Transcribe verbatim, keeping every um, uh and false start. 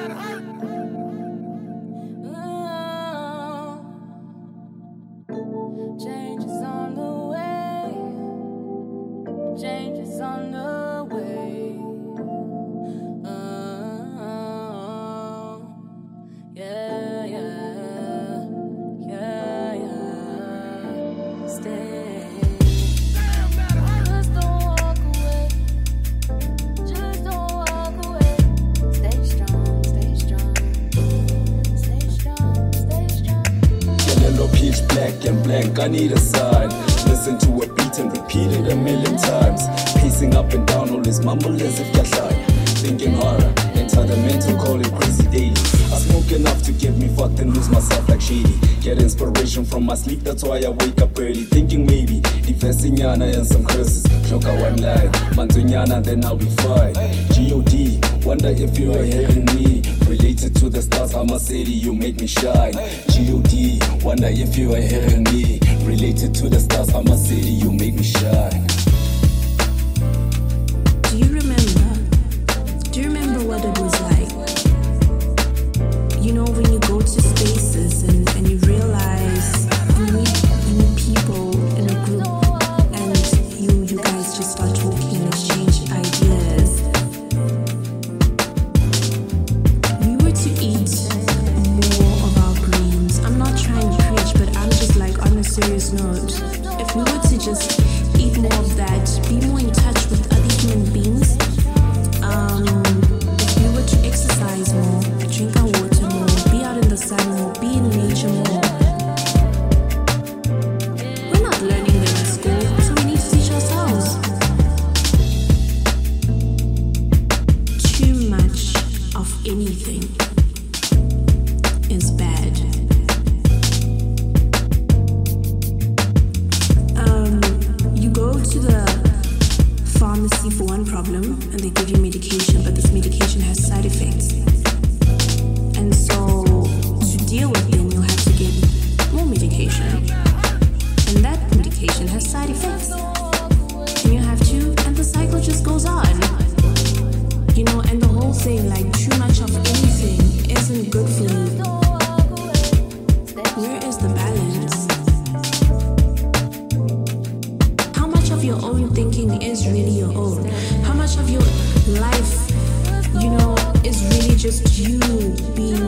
Change is on the way. Change is on the way. Oh, yeah, yeah, yeah, yeah. Stay. Just don't walk away. Just don't walk away. Stay strong, stay strong. Stay strong, stay strong. Yellow, pitch black and blank, I need a sign. Listen to a beat and repeat it a million times. Pacing up and down, always mumble as if you're shy. Thinking harder, enter the mental, call it crazy daily. I smoke enough to get me fucked and lose myself like shady. Get inspiration from my sleep, that's why I wake up early. Thinking maybe, defacing yana and some curses. Joke one line, manzunyana, then I'll be fine. G O D, wonder if you are hearing me. Related to the stars, I'm a city, you make me shine. G O D, wonder if you are hearing me. Related to the stars, I'm a city, you make me shine. Do you remember? Do you remember what it was like? You know, when you go to spaces and, and you realize you meet, you meet people in a group and you, you guys just start talking and exchange ideas. We were to eat more of our greens. I'm not trying to preach, but I'm just like on a serious note. If we were to just eat more of that, be more in touch with other human beings, um, if we were to exercise more, drink our water more, be out in the sun more, be in nature more. We're not learning them in school, so we need to teach ourselves. Too much of anything is bad. Um, you go to the pharmacy for one problem and they give you medication, but this medication has side effects. And so to deal with them, you'll have to get more medication. And that medication has side effects. And you have to, and the cycle just goes on. You know, and the whole thing, like too much of anything isn't good for you. Where is the balance? How much of your own thinking is really your own? How much of your life, you know, is really just you being